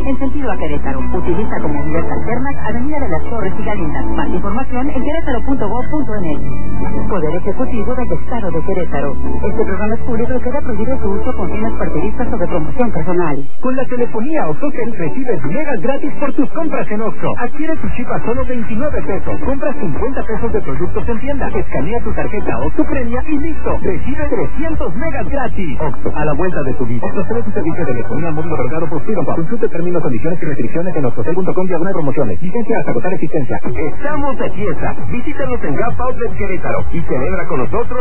en sentido a Querétaro. Utiliza como vías alternas Avenida de las Torres y Galinas. Más información en querétaro.gov.mx. Poder Ejecutivo del Estado de Querétaro. Este programa es público y queda prohibido su uso con fines partidistas o de promoción personal. Con la telefonía Oxxo recibes megas gratis por tus compras en Oxxo. Adquiere tu chip a solo 29 pesos. Compras 50 pesos de productos en tienda. Escanea tu tarjeta Oxxo Premia y listo. Recibe 300 megas gratis. Oxxo, a la vuelta de tu vida. Oxxo es un servicio de telefonía móvil otorgado por Tigo. Consulte términos, condiciones y restricciones en oxxotel.com/promociones. Licencia hasta agotar existencia. Estamos de fiesta. Visítanos en Gap Outlet Querétaro y celebra con nosotros